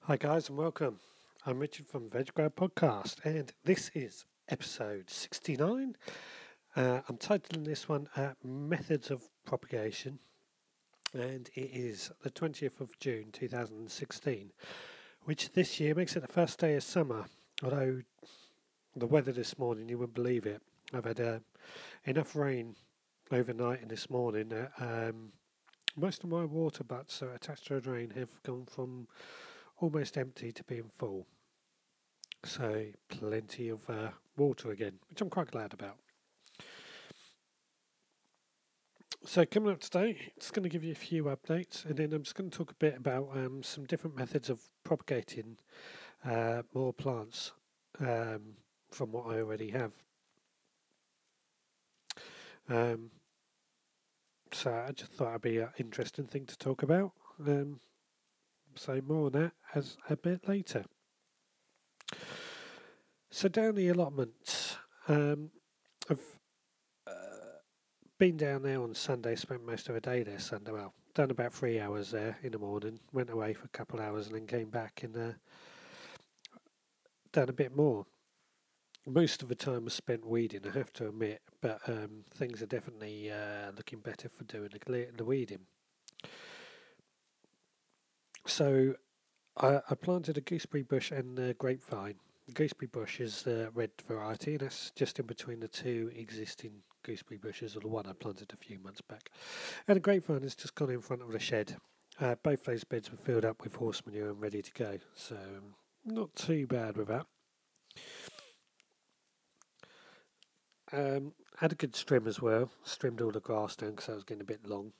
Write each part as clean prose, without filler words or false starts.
Hi, guys, and welcome. I'm Richard from VegGrad Podcast, and this is episode 69. I'm titling this one Methods of Propagation, and it is the 20th of June 2016, which this year makes it the first day of summer. Although the weather this morning, you wouldn't believe it. I've had enough rain overnight and this morning that most of my water butts that are attached to a drain have gone from almost empty to being full. So plenty of water again, which I'm quite glad about. So coming up today, it's going to give you a few updates, and then I'm just going to talk a bit about some different methods of propagating more plants from what I already have. Um, so I just thought it'd be an interesting thing to talk about. So more on that as a bit later. So down the allotment, I've been down there on Sunday, spent most of the day there Sunday. Well, done about 3 hours there in the morning, went away for a couple of hours and then came back and done a bit more. Most of the time was spent weeding, I have to admit, but things are definitely looking better for doing the weeding. So I planted a gooseberry bush and a grapevine. The gooseberry bush is the red variety, and that's just in between the two existing gooseberry bushes, or the one I planted a few months back. And the grapevine has just gone in front of the shed. Both those beds were filled up with horse manure and ready to go, so not too bad with that. Had a good trim as well. Trimmed all the grass down because that was getting a bit long.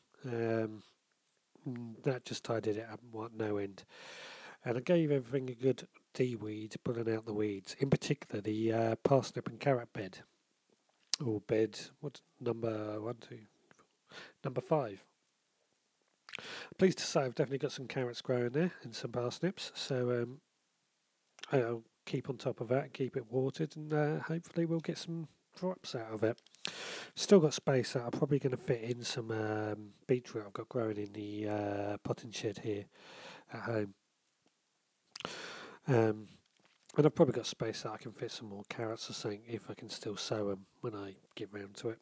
That just tidied it up no end. And I gave everything a good de-weed, pulling out the weeds. In particular, the parsnip and carrot bed. Or bed, what number 1, 2, number 5. Pleased to say I've definitely got some carrots growing there and some parsnips. So I'll keep on top of that, keep it watered, and hopefully we'll get some crops out of it. Still got space that I'm probably going to fit in some beetroot I've got growing in the potting shed here at home. And I've probably got space that I can fit some more carrots or something if I can still sow them when I get round to it.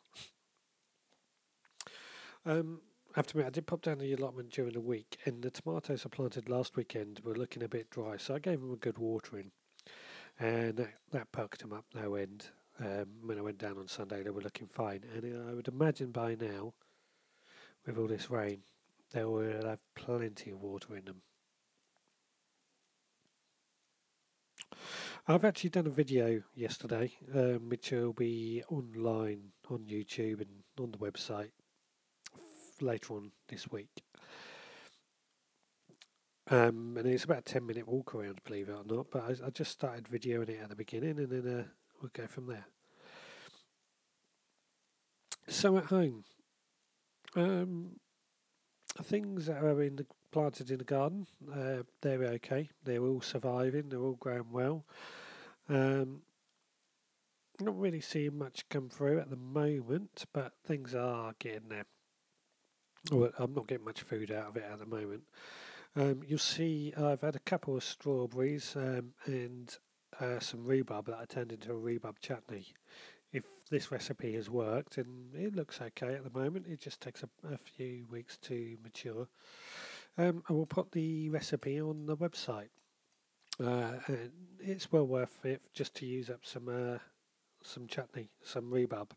I have to admit, I did pop down the allotment during the week, and the tomatoes I planted last weekend were looking a bit dry, so I gave them a good watering, and that perked them up no end. When I went down on Sunday, they were looking fine, and I would imagine by now, with all this rain, they will have plenty of water in them. I've actually done a video yesterday, which will be online on YouTube and on the website later on this week. And it's about a 10-minute walk around, believe it or not, but I just started videoing it at the beginning, and then we'll go from there. So at home, things that are planted in the garden, they're okay. They're all surviving. They're all growing well. Not really seeing much come through at the moment, but things are getting there. Well, I'm not getting much food out of it at the moment. You'll see I've had a couple of strawberries and some rhubarb that I turned into a rhubarb chutney. If this recipe has worked, and it looks okay at the moment, it just takes a few weeks to mature. I will put the recipe on the website. And it's well worth it just to use up some chutney, some rhubarb.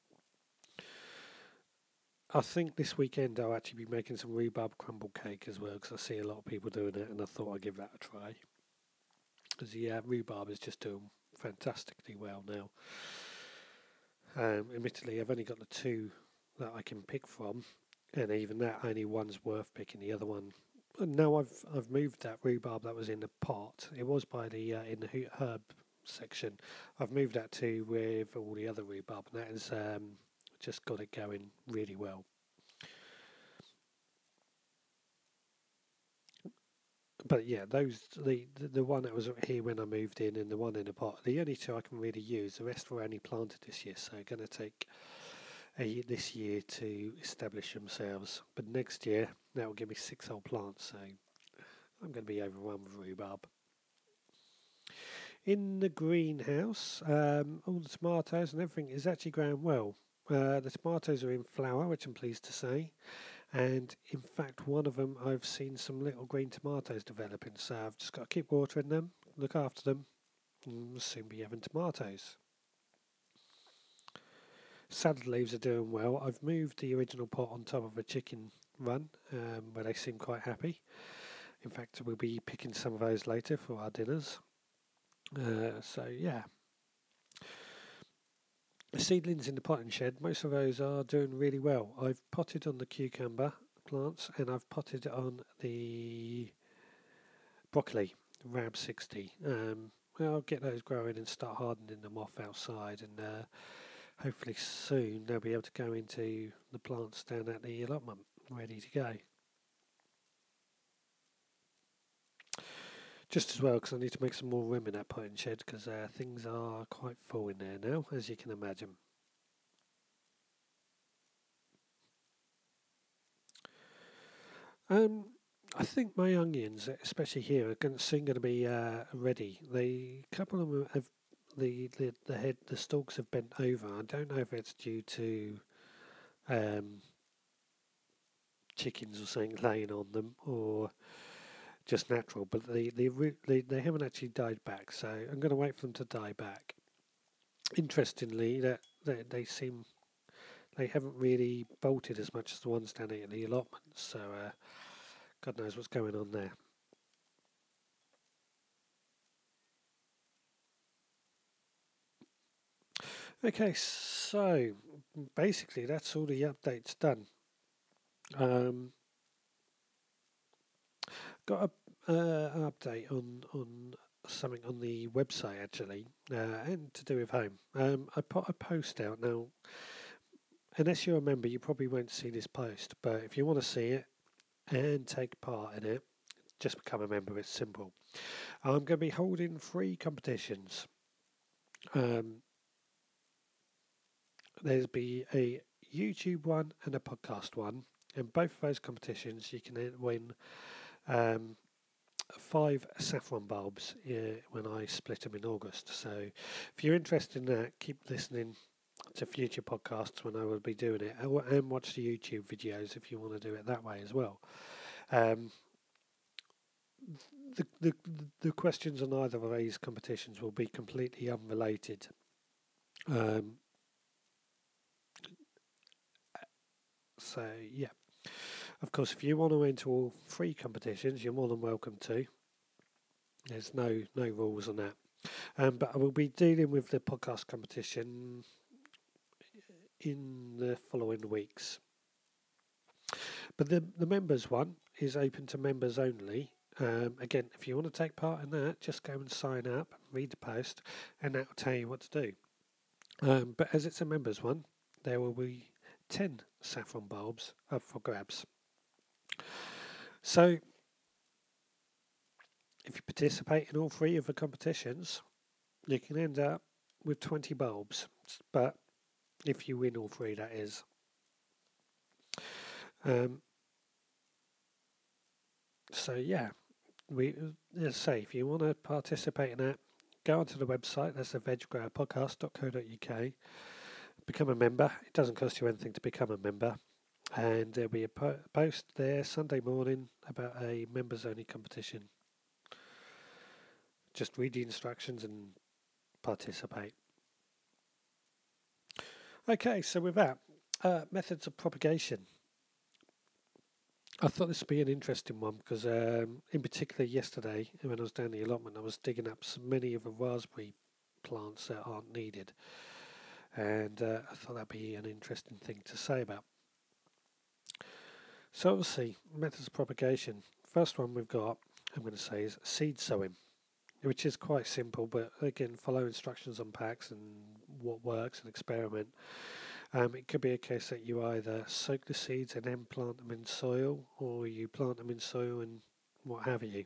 I think this weekend I'll actually be making some rhubarb crumble cake as well, because I see a lot of people doing it, and I thought I'd give that a try. Because rhubarb is just doing fantastically well now. Admittedly, I've only got the two that I can pick from, and even that, only one's worth picking. The other one, no, I've moved that rhubarb that was in the pot. It was by the in the herb section. I've moved that to with all the other rhubarb, and that has just got it going really well. But yeah, those the one that was here when I moved in, and the one in the pot, the only two I can really use. The rest were only planted this year, so going to take this year to establish themselves. But next year that will give me 6 whole plants, so I'm going to be overrun with rhubarb. In the greenhouse, all the tomatoes and everything is actually growing well. The tomatoes are in flower, which I'm pleased to say. And in fact, one of them, I've seen some little green tomatoes developing. So I've just got to keep watering them, look after them, and we'll soon be having tomatoes. Salad leaves are doing well. I've moved the original pot on top of a chicken run, where they seem quite happy. In fact, we'll be picking some of those later for our dinners. So yeah. The seedlings in the potting shed, most of those are doing really well. I've potted on the cucumber plants and I've potted on the broccoli, Rab 60. I'll get those growing and start hardening them off outside, and hopefully soon they'll be able to go into the plants down at the allotment, ready to go. Just as well, because I need to make some more room in that potting shed, because things are quite full in there now, as you can imagine. I think my onions, especially here, are soon going to be ready. A couple of them have the stalks have bent over. I don't know if it's due to um, chickens or something laying on them, or just natural. But they haven't actually died back, so I'm going to wait for them to die back. Interestingly, that they haven't really bolted as much as the ones down here at the allotment. So God knows what's going on there. Okay, so basically that's all the updates done. Got an update on something on the website actually, and to do with home. I put a post out now. Unless you're a member, you probably won't see this post. But if you want to see it and take part in it, just become a member. It's simple. I'm going to be holding 3 competitions. There's be a YouTube one and a podcast one. In both of those competitions, you can win 5 saffron bulbs when I split them in August. So if you're interested in that, keep listening to future podcasts when I will be doing it, and watch the YouTube videos if you want to do it that way as well. The questions on either of these competitions will be completely unrelated. So yeah, of course, if you want to enter all 3 competitions, you're more than welcome to. There's no rules on that. But I will be dealing with the podcast competition in the following weeks. But the members one is open to members only. Again, if you want to take part in that, just go and sign up, read the post, and that will tell you what to do. But as it's a members one, there will be 10 saffron bulbs up for grabs. So, if you participate in all 3 of the competitions, you can end up with 20 bulbs. But if you win all 3, that is. So yeah, let's say if you want to participate in that, go onto the website. That's the veggrowpodcast.co.uk. Become a member. It doesn't cost you anything to become a member, and there'll be a post there Sunday morning about a members only competition. Just read the instructions and participate. Okay, so with that, methods of propagation. I thought this would be an interesting one because, in particular, yesterday when I was down the allotment, I was digging up so many of the raspberry plants that aren't needed, and I thought that'd be an interesting thing to say about. So, obviously, methods of propagation. First one we've got, I'm going to say, is seed sowing, which is quite simple, but again, follow instructions on packs and what works and experiment. It could be a case that you either soak the seeds and then plant them in soil, or you plant them in soil and what have you.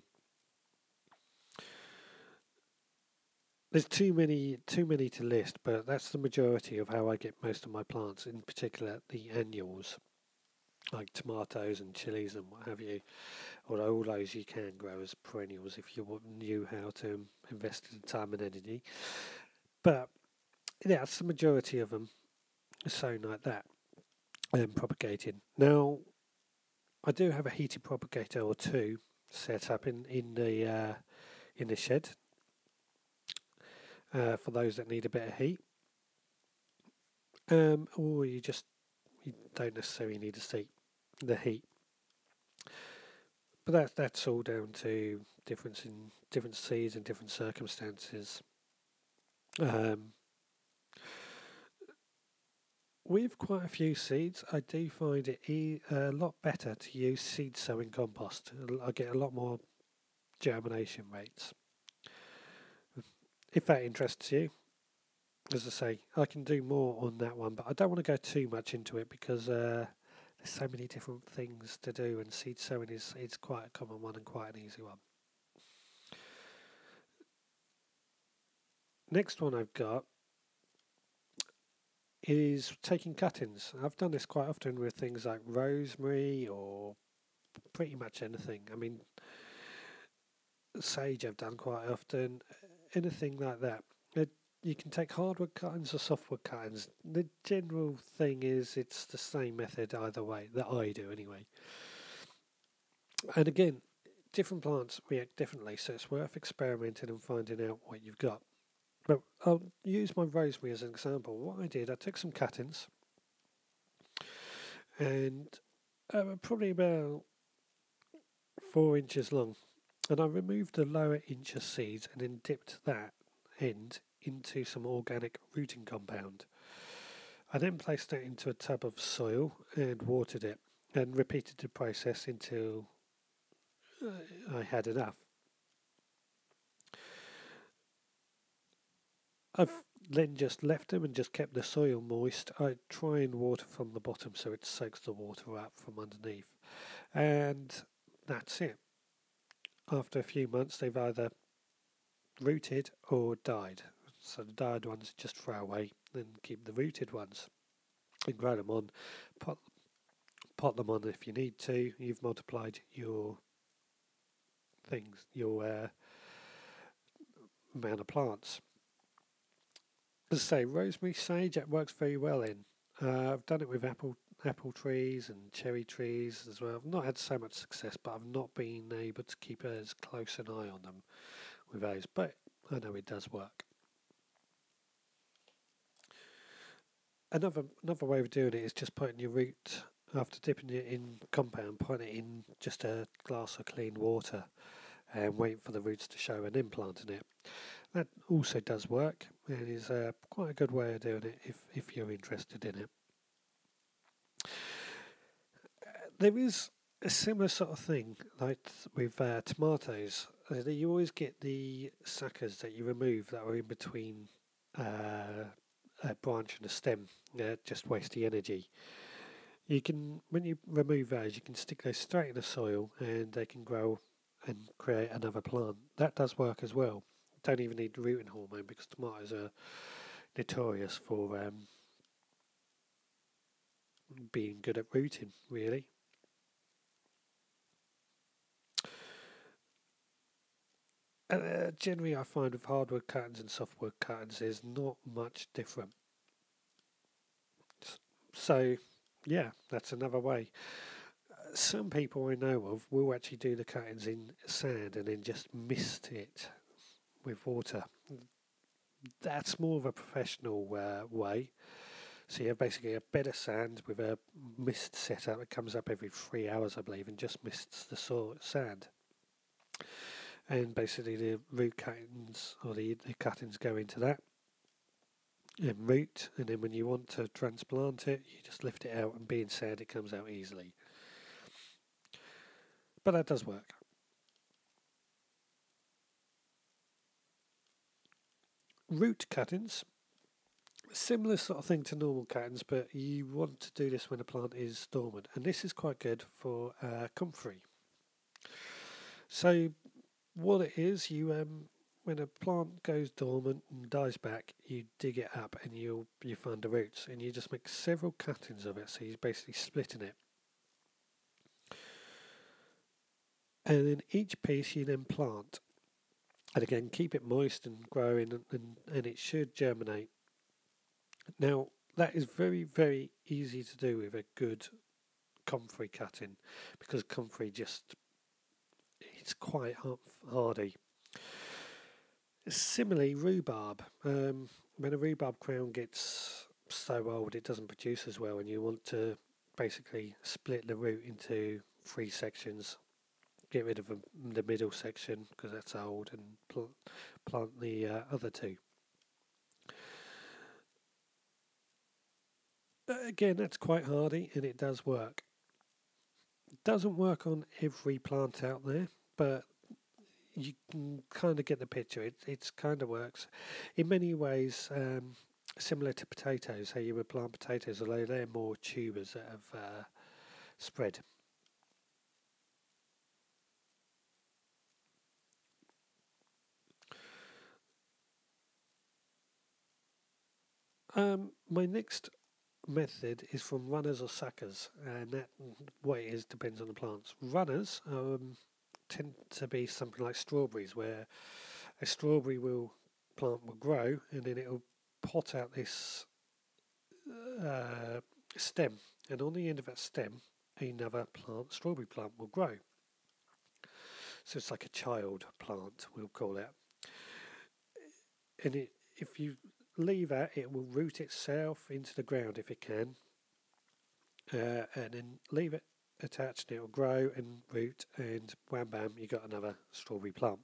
There's too many to list, but that's the majority of how I get most of my plants, in particular the annuals, like tomatoes and chilies and what have you, Although all those you can grow as perennials if you knew how to invest in time and energy. But yeah, it's the majority of them sown like that and propagating. Now, I do have a heated propagator or two set up in the shed for those that need a bit of heat. Or you don't necessarily need the heat. But that's all down to difference in different seeds and different circumstances. With quite a few seeds, I do find it a lot better to use seed sowing compost. I get a lot more germination rates. If that interests you, as I say, I can do more on that one, but I don't want to go too much into it because there's so many different things to do, and seed sowing is quite a common one and quite an easy one. Next one I've got is taking cuttings. I've done this quite often with things like rosemary or pretty much anything. I mean, sage I've done quite often, anything like that. You can take hardwood cuttings or softwood cuttings. The general thing is it's the same method either way, that I do anyway. And again, different plants react differently, so it's worth experimenting and finding out what you've got. But I'll use my rosemary as an example. What I did, I took some cuttings and probably about 4 inches long, and I removed the lower inch of seeds and then dipped that end into some organic rooting compound. I then placed that into a tub of soil and watered it and repeated the process until I had enough. I've then just left them and just kept the soil moist. I try and water from the bottom so it soaks the water up from underneath. And that's it. After a few months, they've either rooted or died. So the died ones just throw away and keep the rooted ones and grow them on. Pot them on if you need to. You've multiplied your things, your amount of plants. As I say, rosemary, sage, that works very well in. I've done it with apple trees and cherry trees as well. I've not had so much success, but I've not been able to keep as close an eye on them with those. But I know it does work. Another way of doing it is just putting your root, after dipping it in compound, putting it in just a glass of clean water and waiting for the roots to show and then planting it. That also does work and is quite a good way of doing it if you're interested in it. There is a similar sort of thing like with tomatoes. You always get the suckers that you remove that are in between a branch and a stem, just wasting energy. You can, when you remove those, you can stick those straight in the soil and they can grow and create another plant. That does work as well. Don't even need rooting hormone because tomatoes are notorious for being good at rooting, really. Generally, I find with hardwood cuttings and softwood cuttings, there's not much different. So, yeah, that's another way. Some people I know of will actually do the cuttings in sand and then just mist it with water. That's more of a professional way. So you have basically a bed of sand with a mist setup. It comes up every 3 hours, I believe, and just mists the sand. And basically the root cuttings or the cuttings go into that and root, and then when you want to transplant it, you just lift it out, and being sand, it comes out easily. But that does work. Root cuttings, similar sort of thing to normal cuttings, but you want to do this when a plant is dormant, and this is quite good for comfrey. So what it is, you when a plant goes dormant and dies back, you dig it up and you find the roots, and you just make several cuttings of it. So you're basically splitting it, And then each piece you then plant. And again, keep it moist and growing, and it should germinate. Now, that is very, very easy to do with a good comfrey cutting, because comfrey it's quite hardy. Similarly, rhubarb. When a rhubarb crown gets so old it doesn't produce as well, and you want to basically split the root into three sections, get rid of the middle section because that's old, and plant the other two. Again, that's quite hardy and it does work. It doesn't work on every plant out there, but you can kind of get the picture. It kind of works in many ways, similar to potatoes, how you would plant potatoes, although they're more tubers that have spread. My next method is from runners or suckers, and that what it is depends on the plants. Runners tend to be something like strawberries, where a strawberry plant will grow and then it'll pot out this uh, stem, and on the end of that stem, another strawberry plant, will grow. So it's like a child plant, we'll call it. And if you leave that, it will root itself into the ground if it can, and then leave it attached, and it will grow and root, and wham bam, you got another strawberry plant.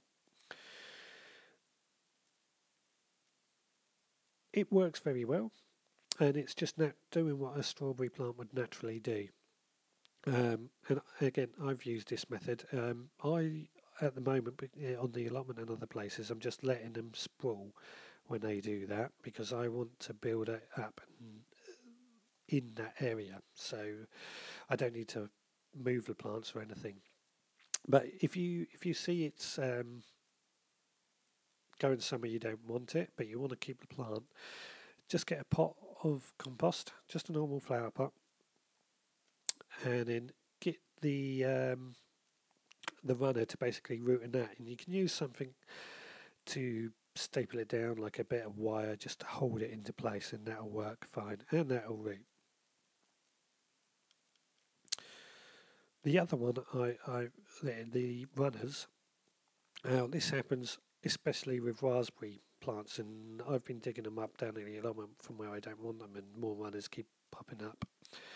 It works very well, and it's just doing what a strawberry plant would naturally do. And again, I've used this method. I at the moment, on the allotment and other places, I'm just letting them sprawl when they do that, because I want to build it up in that area, so I don't need to move the plants or anything. But if you see it's going somewhere you don't want it, but you want to keep the plant, just get a pot of compost, just a normal flower pot, and then get the runner to basically root in that, and you can use something to staple it down, like a bit of wire, just to hold it into place, and that'll work fine, and that'll root. The other one, the runners. Now this happens especially with raspberry plants, and I've been digging them up down in the allotment from where I don't want them, and more runners keep popping up.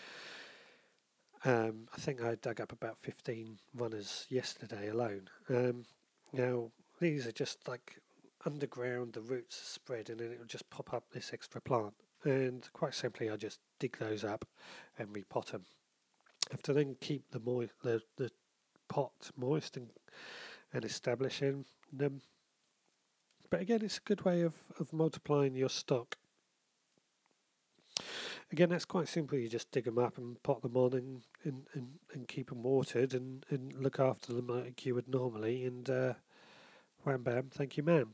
I think I dug up about 15 runners yesterday alone. Now these are just like underground, the roots spread, and then it'll just pop up this extra plant. And quite simply, I just dig those up and repot them. I have to then keep the pot moist and establishing them. But again, it's a good way of multiplying your stock. Again, that's quite simple. You just dig them up and pot them on, and keep them watered, and look after them like you would normally, and wham bam, thank you ma'am.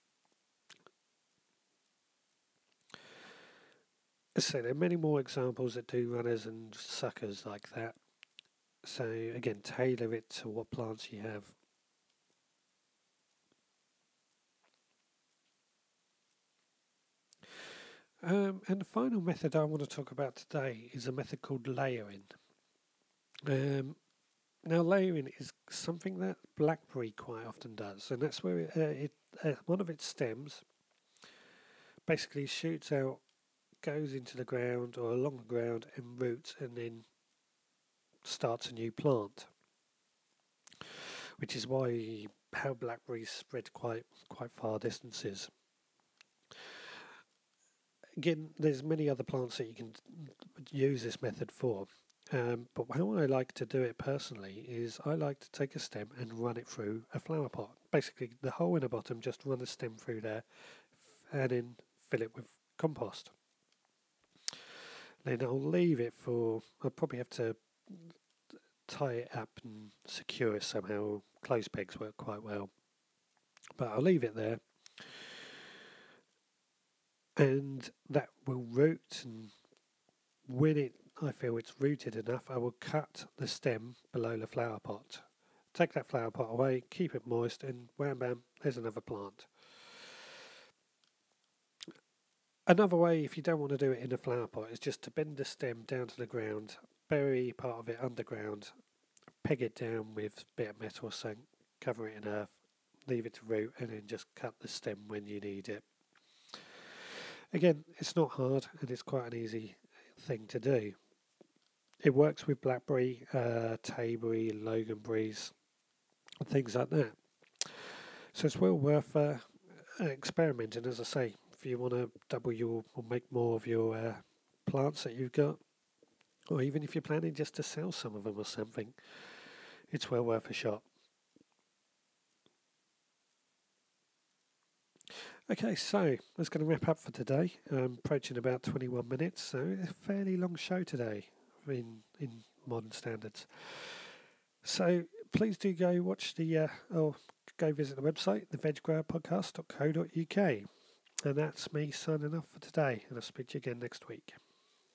So there are many more examples that do runners and suckers like that. So again, tailor it to what plants you have. And the final method I want to talk about today is a method called layering. Now, layering is something that blackberry quite often does, and that's where one of its stems basically shoots out, goes into the ground or along the ground, and roots, and then starts a new plant. Which is how blackberries spread quite far distances. Again, there's many other plants that you can use this method for. But how I like to do it personally is I like to take a stem and run it through a flower pot. Basically, the hole in the bottom, just run the stem through there, and then fill it with compost. Then I'll leave it I'll probably have to tie it up and secure it somehow. Clothes pegs work quite well. But I'll leave it there, and that will root, and when I feel it's rooted enough, I will cut the stem below the flower pot take that flower pot away, keep it moist, and wham bam, there's another plant. Another way, if you don't want to do it in a flower pot, is just to bend the stem down to the ground, bury part of it underground, peg it down with a bit of metal or something, cover it in earth, leave it to root, and then just cut the stem when you need it. Again, it's not hard, and it's quite an easy thing to do. It works with blackberry, tayberry, loganberries, and things like that. So it's well worth experimenting, as I say. If you want to double your or make more of your plants that you've got, or even if you're planning just to sell some of them or something, it's well worth a shot. Okay, so that's going to wrap up for today. Approaching about 21 minutes, so a fairly long show today in modern standards. So please do go watch or go visit the website, theveggrowerpodcast.co.uk. And that's me signing off for today, and I'll speak to you again next week.